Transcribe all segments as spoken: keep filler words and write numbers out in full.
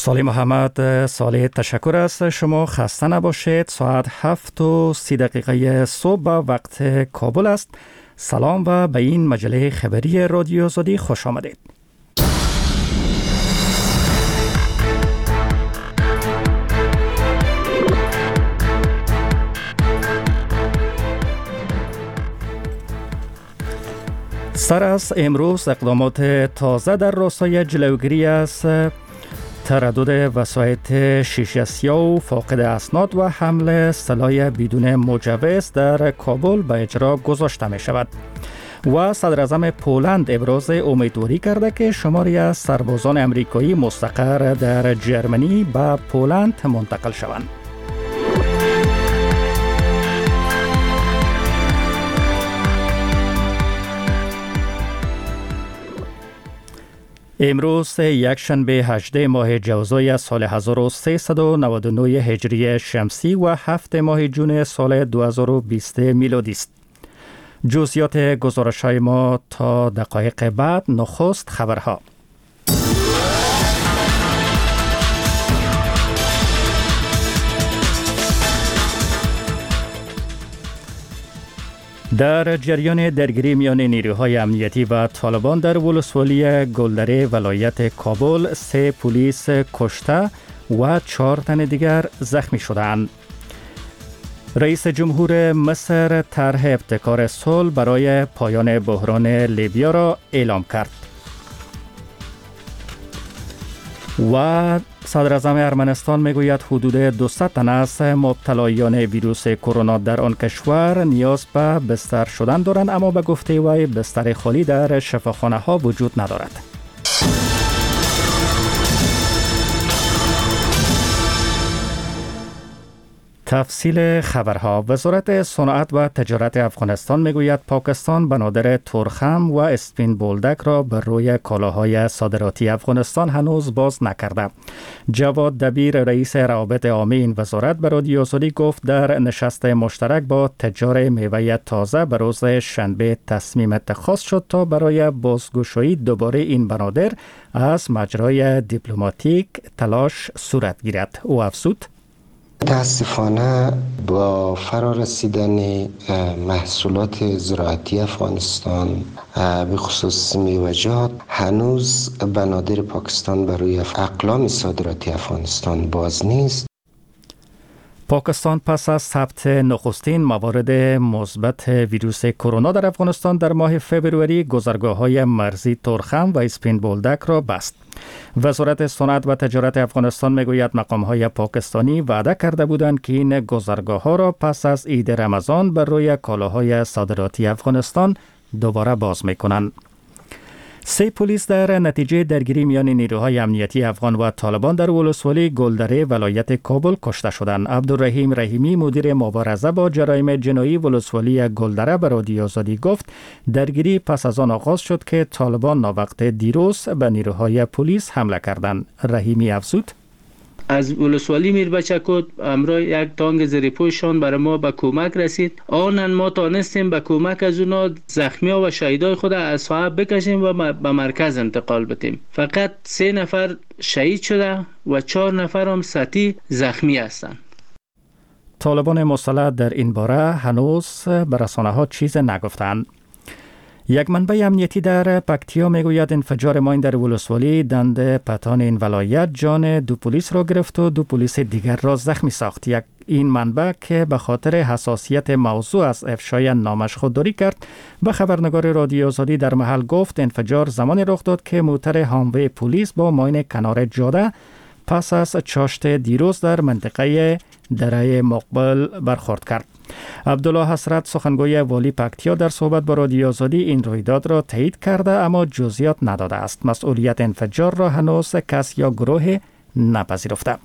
سالی محمد صالح، تشکر است. شما خسته نباشید. ساعت هفت و سی دقیقه صبح وقت کابل است. سلام و به این مجله خبری رادیو آزادی خوش آمدید. سر از امروز اقدامات تازه در راستای جلوگیری از تردد وسایط شیشه سیاه و فاقد اسناد و حمل سلاح بدون مجوز در کابل به اجرا گذاشته می شود. و صدر اعظم پولند ابراز امیدواری کرده که شماری از سربازان امریکایی مستقر در جرمنی به پولند منتقل شوند. امروز یک شنبه هجدهم ماه جوزای سال هزار و سیصد و نود و نه هجری شمسی و هفت ماه جون سال دو هزار و بیست میلادی است. جزئیات گزارش‌های ما تا دقایق بعد. نخست خبرها. در جریان درگیری میان نیروهای امنیتی و طالبان در ولسوالی گلدره ولایت کابل، سه پلیس کشته و چهار تن دیگر زخمی شدند. رئیس جمهور مصر طرح ابتکار صلح برای پایان بحران لیبیا را اعلام کرد. و صدر اعظم ارمنستان میگوید حدود دویست تن از مبتلایان ویروس کرونا در آن کشور نیاز به بستر شدن دارند، اما به گفته وی بستر خالی در شفاخانه ها وجود ندارد. تفصیل خبرها. وزارت صنعت و تجارت افغانستان میگوید پاکستان بنادر ترخم و اسپین بولدک را بر روی کالاهای صادراتی افغانستان هنوز باز نکرده. جواد دبیر، رئیس روابط عامه این وزارت، به رادیو آزادی گفت در نشست مشترک با تجار میوه تازه به روز شنبه تصمیم اتخاذ شد تا برای بازگشایی دوباره این بنادر از مجرای دیپلماتیک تلاش صورت گیرد. او افزود: متاسفانه با فرارسیدن محصولات زراعتی افغانستان به خصوص میوه‌جات هنوز بنادر پاکستان برای اقلام صادراتی افغانستان باز نیست. پاکستان پس از ثبت نخستین موارد مثبت ویروس کرونا در افغانستان در ماه فوریه گذرگاه‌های مرزی ترخم و اسپین بولدک را بست. وزارت صنعت و تجارت افغانستان میگوید مقام‌های پاکستانی وعده کرده بودند که این گذرگاه‌ها را پس از عید رمضان بر روی کالاهای صادراتی افغانستان دوباره باز می‌کنند. سه پلیس در نتیجه درگیری میان نیروهای امنیتی افغان و طالبان در ولسوالی گلدره ولایت کابل کشته شدند. عبدالرحیم رحیمی، مدیر مبارزه با جرایم جنایی ولسوالی گلدره، به رادیو آزادی گفت درگیری پس از آن آغاز شد که طالبان ناوقت دیروز به نیروهای پلیس حمله کردند. رحیمی افزود: از ولسوالی میربچکوت امروز یک تانک زیر پوششان برای ما به کمک رسید. آنن ما تانستیم به کمک از اونا زخمی ها و شهیدای خود از صاحب بکشیم و به مرکز انتقال بدیم. فقط سه نفر شهید شده و چهار نفر هم سطحی زخمی هستند. طالبان مسلح در این باره هنوز به رسانه ها چیز نگفتند. یک منبع امنیتی در پکتیا میگوید انفجار ماین در ولسوالی دند پتان این ولایت جان دو پلیس را گرفت و دو پلیس دیگر را زخمی ساخت. یک این منبع که به خاطر حساسیت موضوع از افشای نامش خودداری کرد، به خبرنگار رادیو آزادی در محل گفت انفجار زمانی رخ داد که موتر هاموی پلیس با ماین کنار جاده پس از چاشت دیروز در منطقه دره مقبل برخورد کرد. عبدالله حسرت، سخنگوی والی پکتیا، در صحبت با رادیو آزادی این رویداد را تایید کرده اما جزئیات نداده است. مسئولیت انفجار را هنوز کس یا گروه نپذیرفته.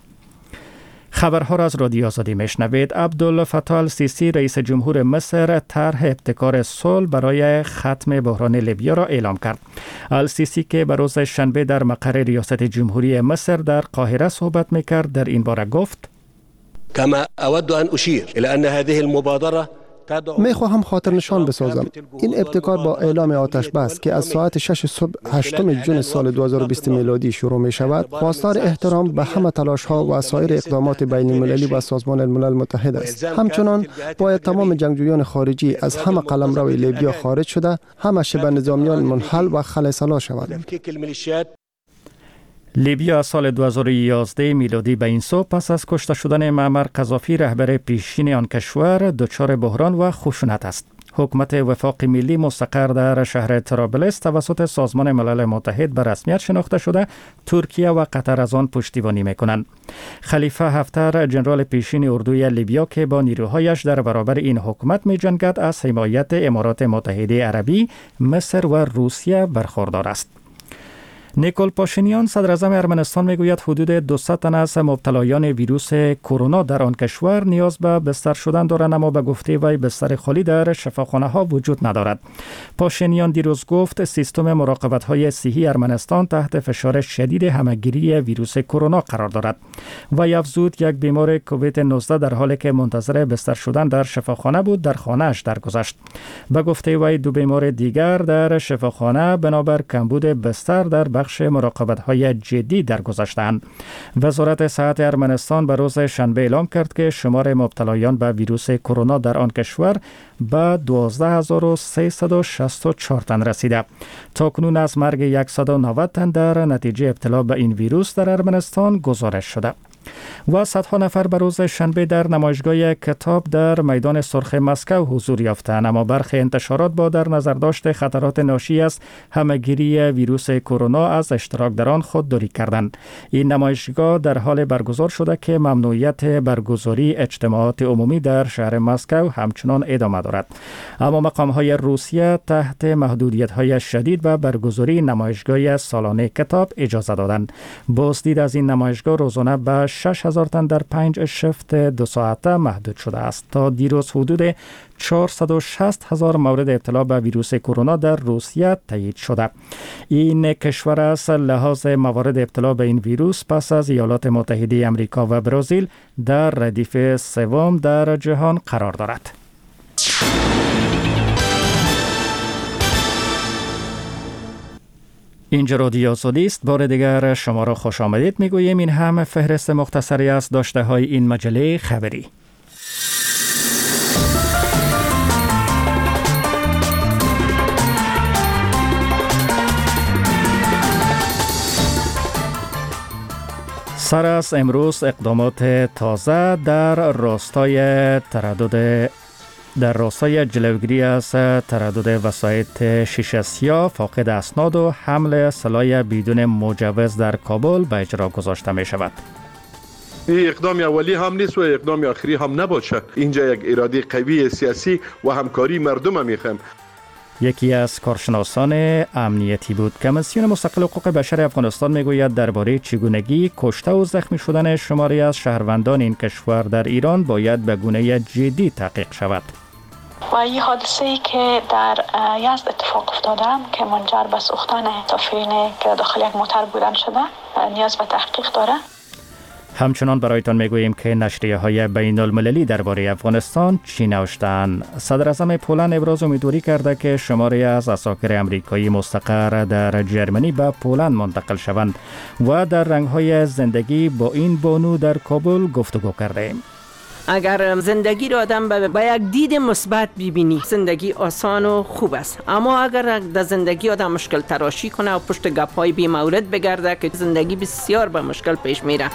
خبرها را از رادیو آزادی میشنوید. عبدالفتاح السیسی، رئیس جمهور مصر، طرح ابتکار صلح برای ختم بحران لیبیا را اعلام کرد. السیسی که به روز شنبه در مقر ریاست جمهوری مصر در قاهره صحبت میکرد، در این باره گفت: كما أود أن أشير إلى أن هذه المبادرة می خواهم خاطر نشان بسازم این ابتکار با اعلام آتش بس که از ساعت شش صبح هشتم جون سال دو هزار و بیست میلادی شروع می شود خواستار احترام به همه تلاش ها و سایر اقدامات بین المللی و سازمان الملل متحد است. همچنان باید تمام جنگجویان خارجی از همه قلمرو لیبیا خارج شده همه شبه نظامیان منحل و خلاص‌سلا شوند. لیبیا سال دو هزار و یازده میلادی به این سو پس از کشته شدن معمر قذافی رهبر پیشین آن کشور دچار بحران و خشونت است. حکومت وفاق ملی مستقر در شهر طرابلس توسط سازمان ملل متحد به رسمیت شناخته شده، ترکیه و قطر از آن پشتیبانی میکنند. خلیفه حفتر جنرال پیشین اردوی لیبیا که با نیروهایش در برابر این حکومت می جنگد از حمایت امارات متحده عربی، مصر و روسیه برخوردار است. نیکول پاشینیان صدر اعظم ارمنستان میگوید حدود دویست تن از مبتلایان ویروس کرونا در آن کشور نیاز به بستر شدن دارند، اما به گفته وی بستر خالی در شفاخانه ها وجود ندارد. پاشینیان دیروز گفت سیستم مراقبت های صحی ارمنستان تحت فشار شدید همهگیری ویروس کرونا قرار دارد. وی افزود یک بیمار کووید نوزده در حالی که منتظر بستر شدن در شفاخانه بود در خانه‌اش درگذشت. به گفته وی دو بیمار دیگر در شفاخانه بنابر کمبود بستر در بخش مراقبت‌های جدی درگذشتند. وزارت صحت ارمنستان به روز شنبه اعلام کرد که شمار مبتلایان به ویروس کرونا در آن کشور به دوازده هزار و سیصد و شصت و چهار تن رسیده. تاکنون از مرگ صد و نود تن در نتیجه ابتلا به این ویروس در ارمنستان گزارش شده. و صدها نفر به روز شنبه در نمایشگاه کتاب در میدان سرخ مسکو حضور یافتند، اما برخی انتشارات با در نظر داشت خطرات ناشی از همهگیری ویروس کرونا از اشتراک در آن خودداری کردند. این نمایشگاه در حال برگزار شده که ممنوعیت برگزاری اجتماعات عمومی در شهر مسکو همچنان ادامه دارد، اما مقام‌های روسیه تحت محدودیت‌های شدید و برگزاری نمایشگاه سالانه کتاب اجازه دادند. بازدید از این نمایشگاه روزانه به شش هزار تن در پنج شفت دو ساعته محدود شده است. تا دیروز حدود چهارصد و شصت هزار مورد ابتلا به ویروس کرونا در روسیه تایید شده. این کشور از لحاظ موارد ابتلا به این ویروس پس از ایالات متحده آمریکا و برزیل در ردیف سوم در جهان قرار دارد. اینجا رادیو آزادی است. بار دیگر شما را خوش آمدید میگوییم. این هم فهرست مختصری از داشته های این مجله خبری. سر از امروز اقدامات تازه در راستای تردد در راستای جلوگیری از تردد وسایط شیشه سیاه، فاقد اسناد و حمل سلاح بدون مجوز در کابل به اجرا گذاشته می شود. این اقدام اولی هم نیست و اقدام آخری هم نباشه. اینجا یک اراده قوی سیاسی و همکاری مردم میخوایم. یکی از کارشناسان امنیتی بود. کمیسیون مستقل حقوق بشر افغانستان میگوید درباره چگونگی کشته و زخمی شدن شماری از شهروندان این کشور در ایران باید به گونه جدی تحقیق شود. و این حادثه‌ای که در یزد اتفاق افتاده که منجر به سوختن طرفین که داخل یک موتر بودن شده نیاز به تحقیق داره. همچنان برایتان میگوییم که نشریه های بین المللی درباره افغانستان چی نوشتند. صدر اعظم پولند ابراز امیدواری کرده که شماری از عساکر امریکایی مستقر در جرمنی به پولند منتقل شوند و در رنگ‌های زندگی با این بانو در کابل گفتگو کردیم. اگر زندگی را آدم با یک دید مثبت ببینی زندگی آسان و خوب است، اما اگر در زندگی آدم مشکل تراشی کنه و پشت گپ‌های بی مورد بگرده که زندگی بسیار به مشکل پیش میره.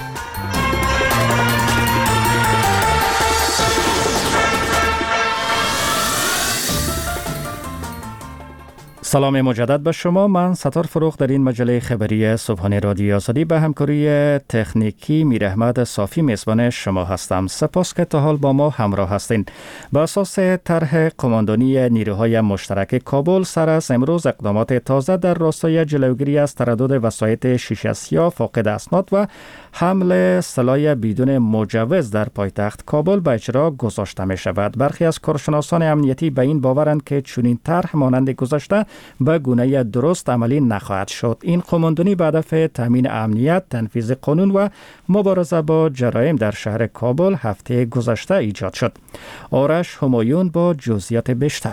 سلام مجدد به شما. من ستار فروخ در این مجله خبری صبحانه رادیو آزادی به همکاری تکنیکی میر احمد صافی میزبان شما هستم. سپاس که تا حال با ما همراه هستین. بر اساس طرح قماندانی نیروهای مشترک کابل سر از امروز اقدامات تازه در راستای جلوگیری از تردد وسایط شیشه سیاه، فاقد اسناد و حمل سلاح بدون مجوز در پایتخت کابل به اجرا گذاشته می شود. برخی از کارشناسان امنیتی به این باورند که چنین طرح مانند گذشته به گونه درست عملی نخواهد شد. این قماندانی به هدف تامین امنیت، تنفیذ قانون و مبارزه با جرایم در شهر کابل هفته گذشته ایجاد شد. آرش همایون با جزئیات بیشتر.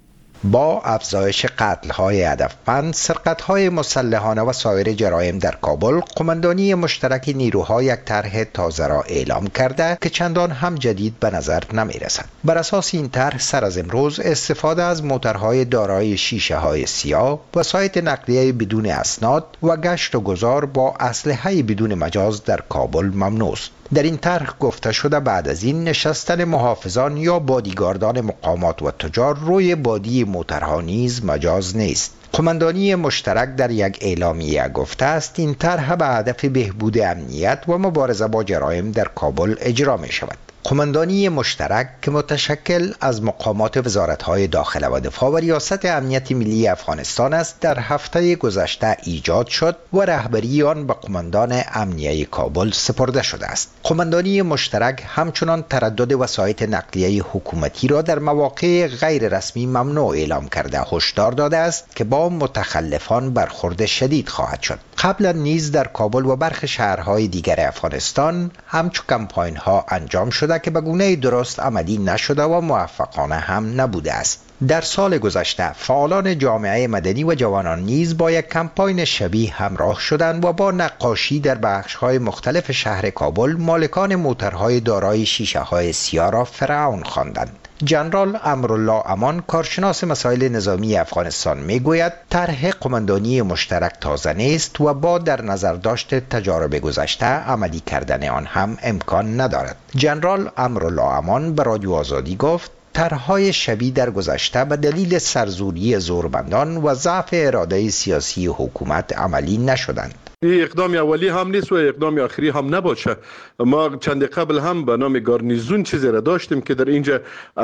با افزایش قتل‌های هدفمند، سرقت‌های مسلحانه و سایر جرایم در کابل، قماندانی مشترک نیروها یک طرح تازه را اعلام کرده که چندان هم جدید به نظر نمی‌رسد. بر اساس این طرح، سر از امروز استفاده از موترهای دارای شیشه‌های سیاه، وسایط نقلیه بدون اسناد و گشت و گذار با اسلحه بدون مجاز در کابل ممنوع است. در این طرح گفته شده بعد از این نشستن محافظان یا بادیگاردان مقامات و تجار روی بادی موترها نیز مجاز نیست. قماندانی مشترک در یک اعلامیه گفته است این طرح به هدف بهبود امنیت و مبارزه با جرایم در کابل اجرا می شود. قماندانی مشترک که متشکل از مقامات وزارت‌های داخله و دفاع و ریاست امنیت ملی افغانستان است، در هفته گذشته ایجاد شد و رهبری آن به قماندان امنیه کابل سپرده شده است. قماندانی مشترک همچنان تردد وسایط نقلیه حکومتی را در مواقع غیر رسمی ممنوع اعلام کرده هشدار داده است که با متخلفان برخورد شدید خواهد شد. قبلا نیز در کابل و برخی شهرهای دیگر افغانستان همچو کمپاین‌ها انجام شده که به گونه درست عملی نشده و موفقانه هم نبوده است. در سال گذشته فعالان جامعه مدنی و جوانان نیز با یک کمپاین شبیه همراه شدند و با نقاشی در بخش‌های مختلف شهر کابل مالکان موترهای دارای شیشه‌های سیاه را فرعون خواندند. جنرال امرالله امان، کارشناس مسائل نظامی افغانستان، میگوید طرح قماندانی مشترک تازه نیست و با در نظر داشت تجارب گذشته عملی کردن آن هم امکان ندارد. جنرال امرالله امان به رادیو آزادی گفت طرح‌های شبیه در گذشته به دلیل سرزوری زورمندان و ضعف اراده سیاسی حکومت عملی نشدند. این اقدام اولی هم نیست و اقدام آخری هم نباشه. ما چند قبل هم به نام گارنیزون چیزی را داشتیم که در اینجا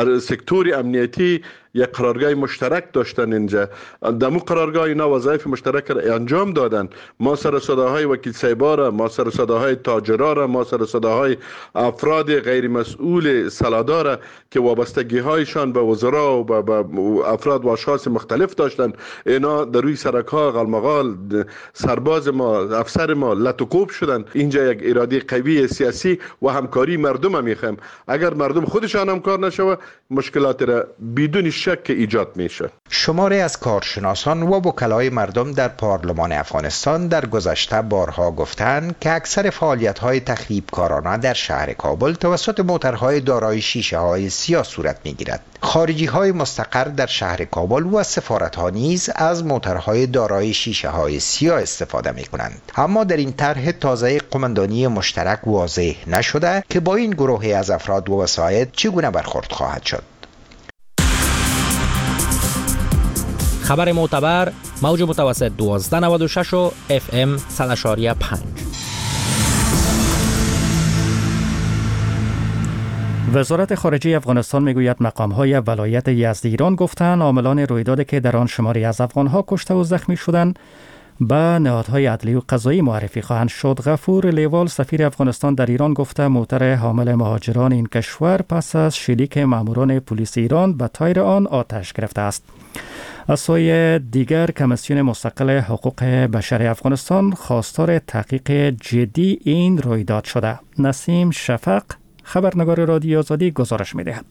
سکتور امنیتی یک قرارگاه مشترک داشتن. اینجا دمو قرارگاه اینا وظایف مشترک را انجام دادن. ما سر صداهای وکیل صاحبا را، ما سر صداهای تاجرا را، ما سر صداهای افراد غیر مسئول سلادا را که وابستگی هایشان به وزرا و به افراد و اشخاص مختلف داشتن، اینا در روی سرک‌ها غلمغال سرباز ما، افسر ما لطوکوب شدن. اینجا یک اراده قوی سیاسی و همکاری مردم هم میخوایم. اگر مردم خودشان همکار نشوه، مشکلات را بدون شک ایجاد میشه. شماری از کارشناسان و وکلای مردم در پارلمان افغانستان در گذشته بارها گفتند که اکثر فعالیت‌های تخریبکارانه در شهر کابل توسط موترهای دارای شیشه‌های سیاه صورت می‌گیرد. خارجی‌های مستقر در شهر کابل و سفارت‌ها نیز از موترهای دارای شیشه‌های سیاه استفاده می‌کنند. اما در این طرح تازه قماندانی مشترک واضح نشده که با این گروه از افراد و وسایط چگونه برخورد خواهد شد. خبر معتبر، موج متوسط دوازده نود و شش و اف ام صد و پنج. وزارت خارجه افغانستان میگوید مقام‌های ولایت یزد ایران گفتند عاملان رویدادی که در آن شماری از افغان‌ها کشته و زخمی شدند به نهادهای عدلی و قضایی معرفی خواهند شد. غفور لیوال، سفیر افغانستان در ایران، گفته موتر حامل مهاجران این کشور پس از شلیک ماموران پلیس ایران به تایر آن آتش گرفته است. از سوی دیگر کمیسیون مستقل حقوق بشر افغانستان خواستار تحقیق جدی این رویداد شده. نسیم شفق، خبرنگار رادیو آزادی، گزارش می‌دهد.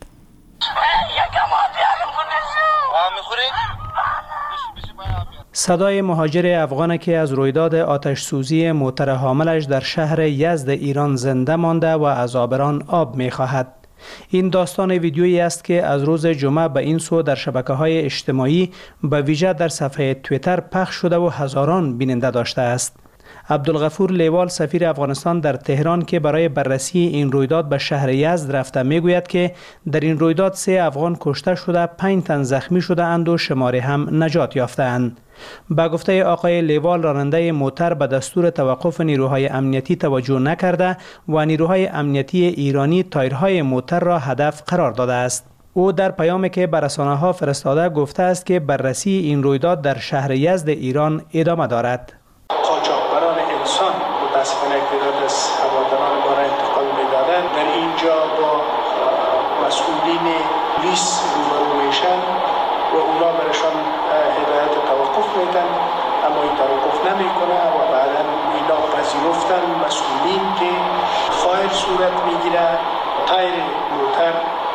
صدای مهاجر افغان که از رویداد آتش سوزی موتر حاملش در شهر یزد ایران زنده مانده و از آبران آب می‌خواهد. این داستان ویدیویی است که از روز جمعه به این سو در شبکه‌های اجتماعی به ویژه در صفحه توییتر پخش شده و هزاران بیننده داشته است. عبدالغفور لیوال، سفیر افغانستان در تهران که برای بررسی این رویداد به شهر یزد رفته، میگوید که در این رویداد سه افغان کشته شده، پنج تن زخمی شده اند و شماری هم نجات یافته اند. با گفته آقای لیوال، راننده موتر به دستور توقف نیروهای امنیتی توجه نکرده و نیروهای امنیتی ایرانی تایرهای موتر را هدف قرار داده است. او در پیامی که به رسانه‌ها فرستاده گفته است که بررسی این رویداد در شهر یزد ایران ادامه دارد. قاچاقبران انسان متاسفانه اقتدار از هواداران ما را انتقال می‌دادند. در اینجا با مسئولین پلیس روبرو میشن و اونا برشان هدایت توقف میدن، اما این توقف نمیکنه و بعدا اینا پذیرفتن مسئولین که فایر صورت میگیره تایر موتر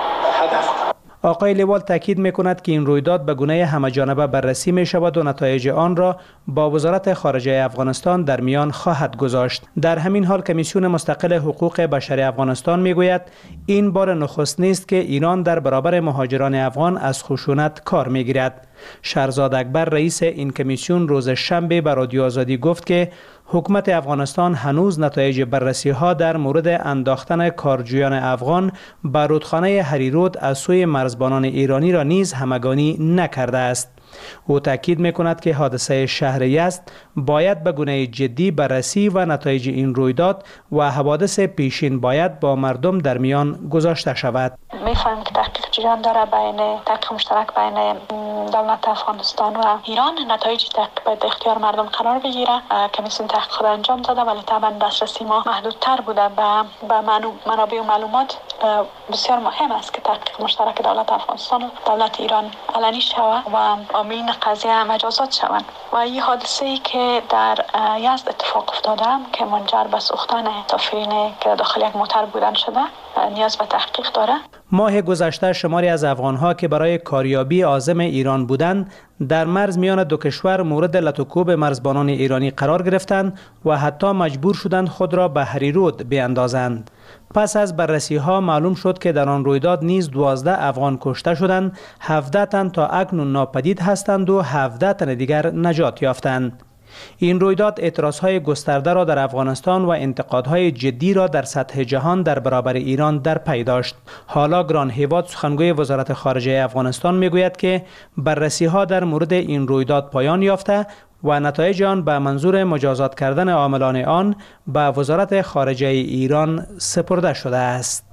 هدف قرار. آقای لیوال تاکید میکند که این رویداد به گونه همه‌جانبه بررسی می شود و نتایج آن را با وزارت خارجه افغانستان در میان خواهد گذاشت. در همین حال کمیسیون مستقل حقوق بشر افغانستان میگوید این بار نخست نیست که ایران در برابر مهاجران افغان از خشونت کار میگیرد. شهرزاد اکبر رئیس این کمیسیون روز شنبه به رادیو آزادی گفت که حکومت افغانستان هنوز نتایج بررسی ها در مورد انداختن کارجویان افغان به رودخانه هریرود از سوی مرزبانان ایرانی را نیز همگانی نکرده است. او تاکید میکند که حادثه شهر یزد باید به گونه جدی بررسی و نتایج این رویداد و حوادث پیشین باید با مردم در میان گذاشته شود. میفهمم که تحقیق جریان داره بین تحقیق مشترک بین دولت افغانستان و ایران. نتایج تحقیق باید اختیار مردم قرار بگیره. کمیسیون تحقیق خود انجام داده ولی طبعا دسترسی ما محدودتر بوده به به منابع و معلومات. بسیار مهم است که تحقیق مشترک دولت افغانستان و دولت ایران علنی شود و عاملین قضیه مجازات شوند. و این حادثه ای که در یزد اتفاق افتاده که منجر به سوختن مسافرین که داخل یک موتر بودن شده نیاز به تحقیق داره. ماه گذشته شماری از افغان‌ها که برای کاریابی عازم ایران بودند در مرز میان دو کشور مورد لطوکوب مرزبانان ایرانی قرار گرفتند و حتی مجبور شدند خود را به هریرود بیاندازند. پس از بررسی ها معلوم شد که در آن رویداد نیز دوازده افغان کشته شدند، هفده تن تا اکنون ناپدید هستند و هفده تن دیگر نجات یافتند. این رویداد اعتراضهای گسترده را در افغانستان و انتقادهای جدی را در سطح جهان در برابر ایران در پی داشت. حالا گران هیواد سخنگوی وزارت خارجه افغانستان میگوید که بررسی ها در مورد این رویداد پایان یافته و نتایج آن به منظور مجازات کردن عاملان آن به وزارت خارجه ایران سپرده شده است.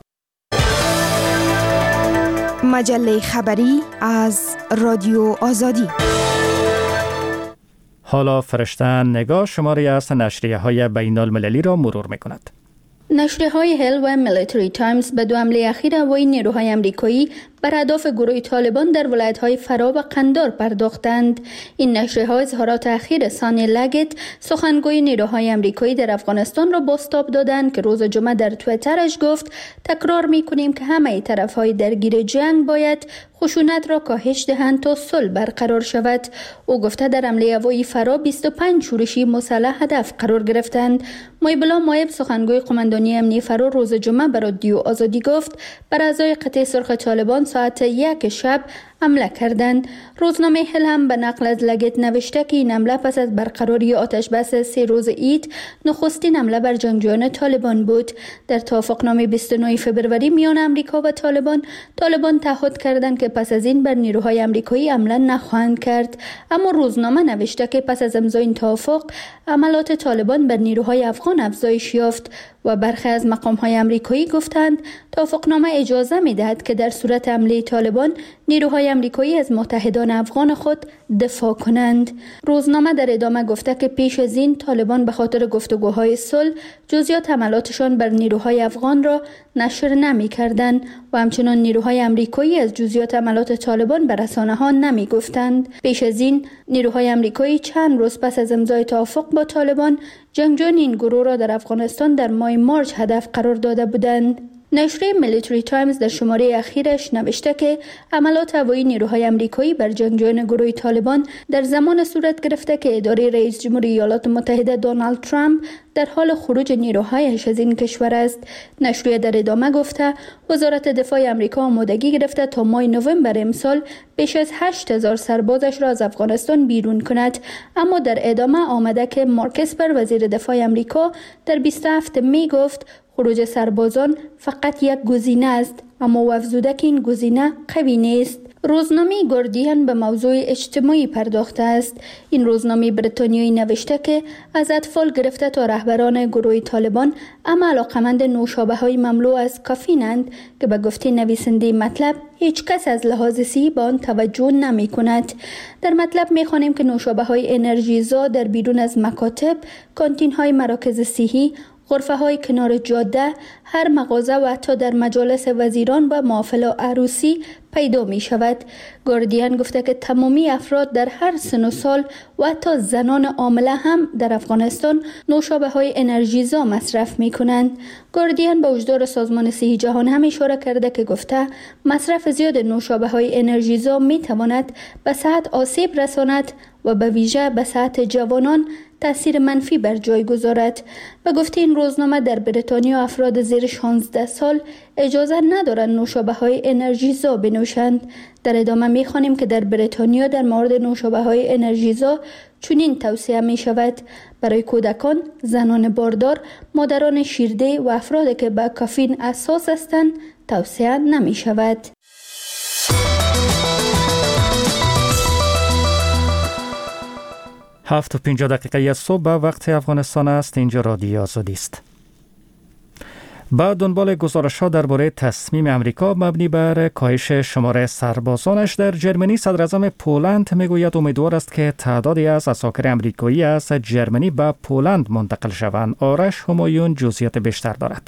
مجله خبری از رادیو آزادی. حالا فرشته نگاه شماری از نشریه های بین المللی را مرور می کند. نشریه های هل و میلیتری تایمز به دو حمله اخیر هوایی نیروهای امریکایی بر اهداف گروه طالبان در ولایت‌های فرا و قندار پرداختند. این نشریه‌ها اظهارات اخیر سانی لگت سخنگوی نیروهای امریکایی در افغانستان را بازتاب دادند که روز جمعه در توییترش گفت تکرار می‌کنیم که همه طرف‌های درگیر جنگ باید خشونت را کاهش دهند تا صلح برقرار شود. او گفته در حمله هوایی فرا بیست و پنج شورشی مسلح هدف قرار گرفتند. مایبلا مایب سخنگوی قماندانی امنیتی فرا روز جمعه به رادیو آزادی گفت بر اعضای قطع سرخ طالبان ساعت یک شب حمله کردند. روزنامه هل هم به نقل از لگت نوشته که این حمله پس از برقراری آتش بس سه روز عید نخستین حمله بر جنگجویان طالبان بود. در توافقنامه بیست و نه فوریه میان امریکا و طالبان، طالبان تعهد کردند که پس از این بر نیروهای امریکایی حمله نخواهند کرد. اما روزنامه نوشته که پس از امضای این توافق عملات طالبان بر نیروهای افغان افزایش یافت و برخی از مقام‌های امریکایی گفتند توافقنامه اجازه می‌دهد که در صورت حمله طالبان نیروهای امریکایی از متحدان افغان خود دفاع کنند. روزنامه در ادامه گفته که پیش از این طالبان به خاطر گفتگوهای صلح جزئیات حملاتشان بر نیروهای افغان را نشر نمی‌کردند و همچنان نیروهای امریکایی از جزئیات حملات طالبان بر رسانه‌ها نمی‌گفتند. پیش از این نیروهای امریکایی چند روز پس از امضای توافق با طالبان جنگجویان این گروه را در افغانستان در ماه مارچ هدف قرار داده بودند. نشریه میلیتری تایمز در شماره اخیرش نوشته که عملات هوایی نیروهای امریکایی بر جنگجویان گروه طالبان در زمان صورت گرفته که اداره رئیس جمهور ایالات متحده دونالد ترامپ در حال خروج نیروهایش از این کشور است. نشریه در ادامه گفته وزارت دفاع آمریکا آمادگی گرفته تا ماه نوامبر امسال بیش از هشت هزار سربازش را از افغانستان بیرون کند. اما در ادامه آمده که مارک اسپر وزیر دفاع آمریکا در بیست و هفتم می گفت خروج سربازان فقط یک گزینه است، اما او افزوده که این گزینه قوی نیست. روزنامه گاردین به موضوع اجتماعی پرداخته است. این روزنامه بریتانیایی نوشته که از اطفال گرفته تا رهبران گروه طالبان اما علاقمند نوشابه‌های مملو از کافینند که به گفته نویسنده مطلب هیچ کس از لحاظ صحی به آن توجه نمی کند. در مطلب می خوانیم که نوشابه‌های انرژیزا در بیرون از مکاتب، کانتین‌های مراکز صحی، غرفه های کنار جاده، هر مغازه و حتی در مجالس وزیران و محافل عروسی پیدا می شود. گاردین گفته که تمامی افراد در هر سن و سال و حتی زنان حامله هم در افغانستان نوشابه های انرژیزا مصرف می کنند. گاردین به وجدار سازمان صحی جهان هم اشاره کرده که گفته مصرف زیاد نوشابه های انرژیزا می تواند به صحت آسیب رساند و به ویژه به صحت جوانان تأثیر منفی بر جای گذارد. و گفته این روزنامه در بریتانیا افراد زیر شانزده سال اجازه ندارند نوشابه های انرژیزا بنوشند. در ادامه می خوانیم که در بریتانیا در مورد نوشابه های انرژیزا چنین توصیه می شود: برای کودکان، زنان باردار، مادران شیرده و افرادی که به کافین حساس هستند توصیه نمی شود. هفت و پنجاه دقیقه صبح وقت افغانستان است. اینجا رادیو آزادی است. با دنبال گزارش‌ها درباره تصمیم امریکا مبنی بر کاهش شمار سربازانش در جرمنی، صدراعظم پولند میگوید امیدوار است که تعدادی از عساکر امریکایی از جرمنی به پولند منتقل شوند. آرش همایون جزئیات بیشتر دارد.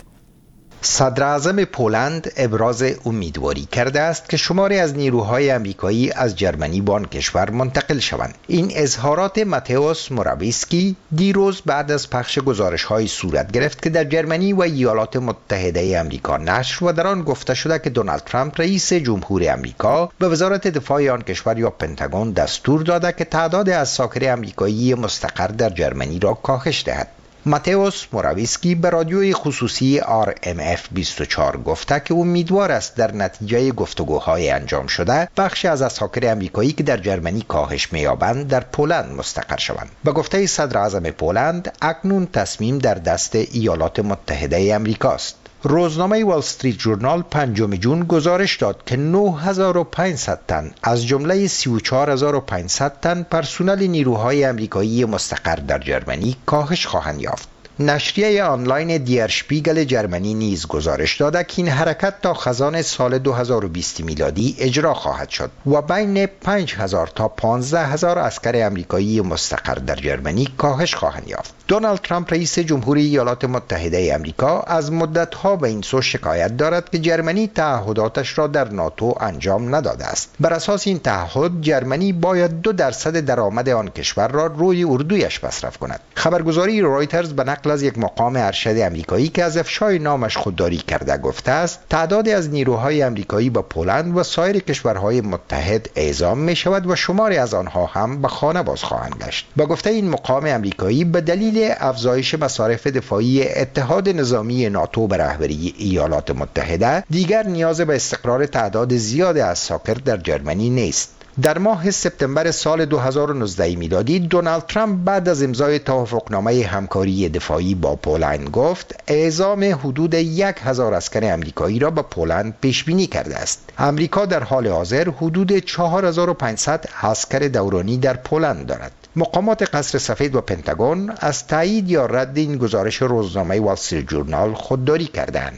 صدراعظم پولند ابراز امیدواری کرده است که شماری از نیروهای امریکایی از جرمنی به آن کشور منتقل شوند. این اظهارات ماتئوس موراویسکی دیروز بعد از پخش گزارش‌های صورت گرفت که در جرمنی و ایالات متحده آمریکا نشر و در آن گفته شده که دونالد ترامپ رئیس جمهور آمریکا به وزارت دفاع آن کشور یا پنتاگون دستور داده که تعداد عساکر آمریکایی مستقر در جرمنی را کاهش دهد. ماتئوس موراویسکی به رادیوی خصوصی آر ام اف بیست و چهار گفته که امیدوار است در نتیجه گفتگوهای انجام شده بخشی از عساکر آمریکایی که در جرمنی کاهش می‌یابند در پولند مستقر شوند. به گفته صدراعظم پولند، اکنون تصمیم در دست ایالات متحده آمریکا است. روزنامه وال استریت ژورنال پنجم جون گزارش داد که نه هزار و پانصد تن از جمله سی و چهار هزار و پانصد تن پرسنل نیروهای آمریکایی مستقر در جرمنی کاهش خواهند یافت. نشریه آنلاین دیر شپیگل جرمنی نیز گزارش داده که این حرکت تا خزان سال دو هزار و بیست میلادی اجرا خواهد شد و بین پنج هزار تا پانزده هزار عسکر آمریکایی مستقر در جرمنی کاهش خواهند یافت. دونالد ترامپ رئیس جمهوری ایالات متحده آمریکا از مدت‌ها به این سو شکایت دارد که جرمنی تعهداتش را در ناتو انجام نداده است. بر اساس این تعهد جرمنی باید دو درصد درآمد آن کشور را روی اردویش مصرف کند. خبرگزاری رویترز به نقل از یک مقام ارشد آمریکایی که از افشای نامش خودداری کرده گفته است تعدادی از نیروهای آمریکایی به پولند و سایر کشورهای متحد اعزام می شود و شماری از آنها هم به خانه باز خواهند گشت. با گفته این مقام آمریکایی به دلیل افزایش مصارف دفاعی اتحاد نظامی ناتو به رهبری ایالات متحده دیگر نیاز به استقرار تعداد زیاد عساکر در جرمنی نیست. در ماه سپتامبر سال دو هزار و نوزده میلادی دونالد ترامپ بعد از امضای توافقنامه همکاری دفاعی با پولند گفت اعزام حدود یک هزار عسکر آمریکایی را به پولند پیش بینی کرده است. آمریکا در حال حاضر حدود چهار هزار و پانصد عسکر دورانی در پولند دارد. مقامات قصر سفید و پنتاگون از تایید یا رد این گزارش روزنامه وال استریت ژورنال خودداری کردند.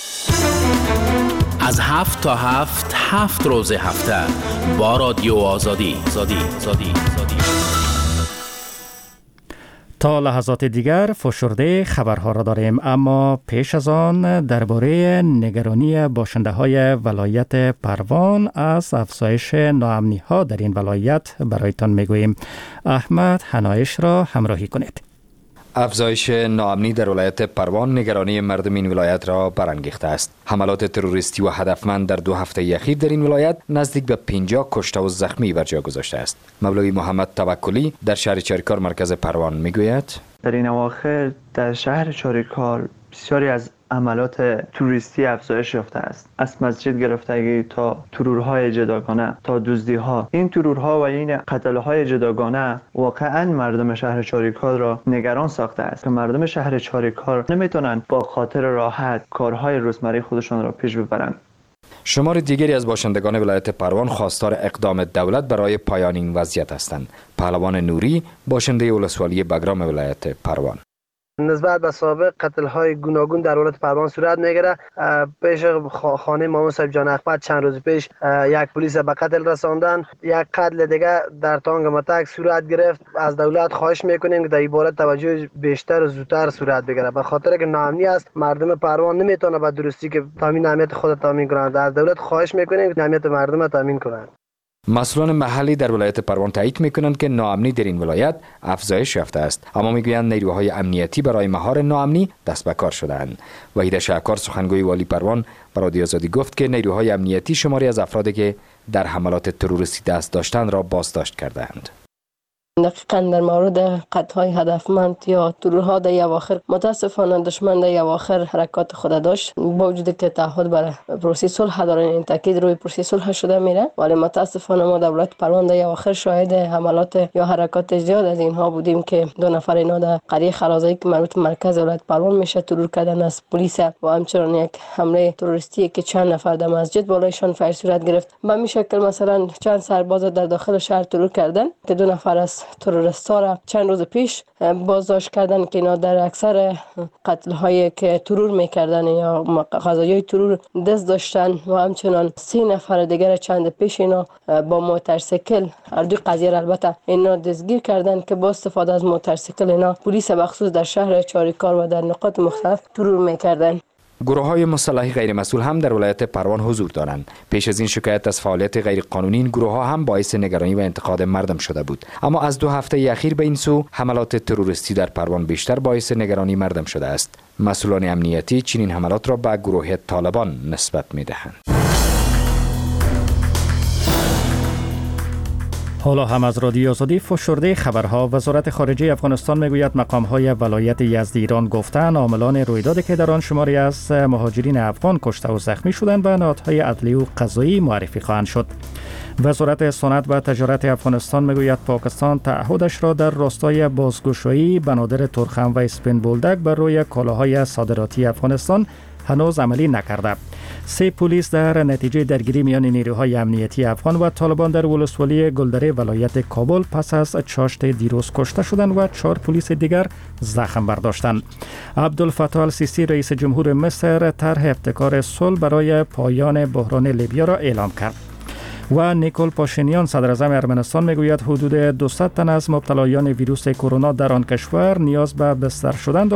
از هفت تا هفت هفت روز هفته با رادیو آزادی آزادی آزادی آزادی. تا لحظات دیگر فشرده خبرها را داریم، اما پیش از آن درباره نگرانی باشنده های ولایت پروان از افزایش ناامنی ها در این ولایت برایتان میگوییم. احمد حنایش را همراهی کنید. افزایش ناامنی در ولایت پروان نگرانی مردم این ولایت را برانگیخته است. حملات تروریستی و هدفمند در دو هفته اخیر در این ولایت نزدیک به پنجاه کشته و زخمی بر جا گذاشته است. مولوی محمد توکلی در شهر چاریکار مرکز پروان میگوید در این اواخر در شهر چاریکار بسیاری از عملات توریستی افزایش یافته است. از مسجد گرفتگی تا ترورهای جداگانه تا دزدی‌ها. این ترورها و این قتل‌های جداگانه واقعاً مردم شهر چاریکار را نگران ساخته است که مردم شهر چاریکار نمیتونن با خاطر راحت کارهای روزمره خودشان را پیش ببرند. شمار دیگری از باشندگان ولایت پروان خواستار اقدام دولت برای پایان این وضعیت هستند. پهلوان نوری باشنده ولسوالی بگرام ولایت پروان نسبت به سابق قتل‌های گوناگون در ولایت پروان صورت میگیره. پیش خانه مامون صاحب جان احمد چند روز پیش یک پلیس به قتل رساندن. یک قتل دیگه در تانگ متک صورت گرفت. از دولت خواهش میکنیم که در این باره توجه بیشتر و زودتر صورت بگیره، به خاطر که ناامنی است. مردم پروان نمیتونه به درستی که تامین امنیت خود تامین کنند. از دولت خواهش میکنیم که امنیت مردم تامین کنند. مسئولان محلی در ولایت پروان تایید میکنند که ناامنی در این ولایت افزایش یافته است، اما میگویند نیروهای امنیتی برای مهار ناامنی دست به کار شده‌اند. وحید شهکار سخنگوی والی پروان به رادیو آزادی گفت که نیروهای امنیتی شماری از افرادی که در حملات تروریستی دست داشتند را بازداشت کردند. دقیقاً در مورد قطعهای هدفمند یا ترورها در اواخر متاسفانه دشمن در اواخر حرکات خود داشت، با وجود که تعهد بر پروسه صلح دارن، این تاکید روی پروسه صلح شده میره، ولی متاسفانه ما در ولایت پروان در اواخر شاهد حملات یا حرکات زیاد از اینها بودیم که دو نفر اینا در قریه خرازایی که مربوط به مرکز ولایت پروان میشه ترور کردن از پلیس و همچنین یک حمله تروریستی که چند نفر در مسجد بالایشان فایر صورت گرفت. به این شکل مثلا چند سرباز در داخل شهر ترور کردن که دو نفر از تروریستا را چند روز پیش بازداشت کردن که اینا در اکثر قتل هایی که ترور میکردن یا قضایای ترور دست داشتن و همچنان سی نفر دیگر چند پیش اینا با موتورسیکل هر دو قضیه را البته اینا دستگیر کردن که با استفاده از موتورسیکل اینا پلیس بخصوص در شهر چاریکار و در نقاط مختلف ترور میکردن. گروه های مسلح غیر مسئول هم در ولایت پروان حضور دارند. پیش از این شکایت از فعالیت غیر قانونی این گروه ها هم باعث نگرانی و انتقاد مردم شده بود، اما از دو هفته اخیر به این سو حملات تروریستی در پروان بیشتر باعث نگرانی مردم شده است. مسئولان امنیتی چنین حملات را به گروه طالبان نسبت می‌دهند. حالا هم از رادیو آزادی فشرده خبرها. وزارت خارجه افغانستان میگوید مقام‌های ولایت یزد ایران گفتند عاملان رویدادی که در آن شماری از مهاجرین افغان کشته و زخمی شدند به نهادهای عدلی و قضایی معرفی خواهند شد. وزارت صنعت و تجارت افغانستان میگوید پاکستان تعهدش را در راستای بازگشایی بنادر ترخم و اسپین بولدک بر روی کالاهای صادراتی افغانستان هنوز عملی نکرده. سه پلیس در نتیجه درگیری میان نیروهای امنیتی افغان و طالبان در ولسوالی گلدره ولایت کابل پس از چاشت دیروز کشته شدند و چهار پلیس دیگر زخم برداشتند. عبدالفتاح السیسی رئیس جمهور مصر طرح ابتکار صلح برای پایان بحران لیبیا را اعلام کرد. و نیکول پاشینیان صدر اعظم ارمنستان میگوید حدود دویست تن از مبتلایان ویروس کرونا در آن کشور نیاز به بستر شدند